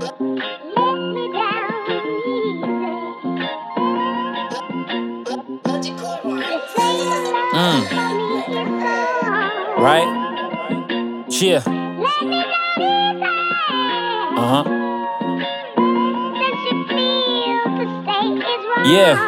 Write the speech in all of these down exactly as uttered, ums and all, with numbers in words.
Mm. Right? Yeah. Uh-huh. Yeah.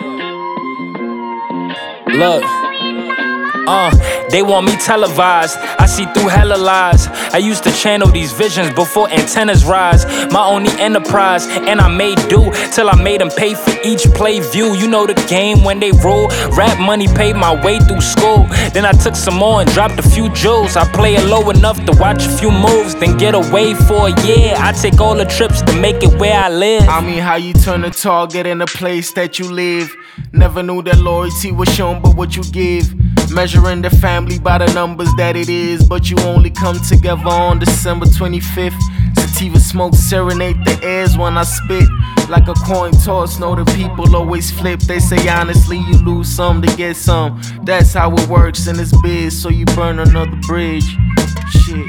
Look. Uh, they want me televised. I see through hella lies. I used to channel these visions before antennas rise. My only enterprise, and I made do till I made them pay for each play view. You know the game when they roll. Rap money paid my way through school. Then I took some more and dropped a few jewels. I play it low enough to watch a few moves, then get away for a year. I take all the trips to make it where I live. I mean, how you turn a target in a place that you live. Never knew that loyalty was shown but what you give. Measuring the family by the numbers that it is, but you only come together on December twenty-fifth. Sativa smoke serenade the airs when I spit. Like a coin toss, know the people always flip. They say honestly you lose some to get some. That's how it works in this biz, so you burn another bridge. Shit.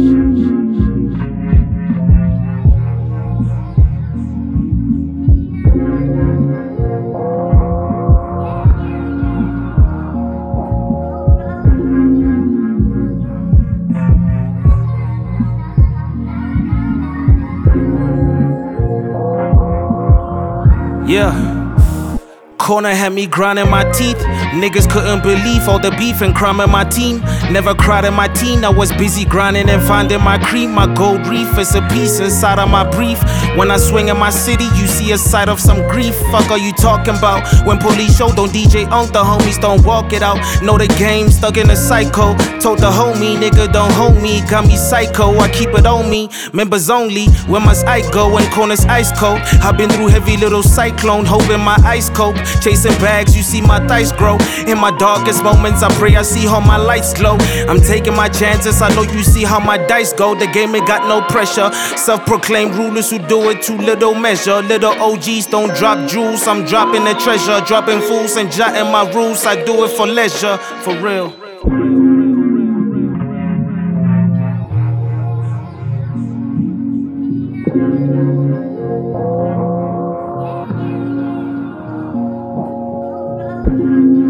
Yeah. Corner had me grinding my teeth. Niggas couldn't believe all the beef and crime in my team. Never cried in my teen, I was busy grinding and finding my cream. My gold reef is a piece inside of my brief. When I swing in my city, you see a side of some grief. Fuck are you talking about? When police show, don't D J on the homies, don't walk it out. Know the game, stuck in a psycho. Told the homie, nigga don't hold me. Got me psycho, I keep it on me. Members only, where must I go? When corners ice cold. I've been through heavy little cyclone, hoping my ice cold. Chasing bags, you see my thighs grow. In my darkest moments, I pray I see how my lights glow. I'm taking my chances, I know you see how my dice go. The game ain't got no pressure. Self-proclaimed rulers who do it to little measure. Little O Gs don't drop jewels, I'm dropping the treasure. Dropping fools and jotting my rules, I do it for leisure, for real. Thank you.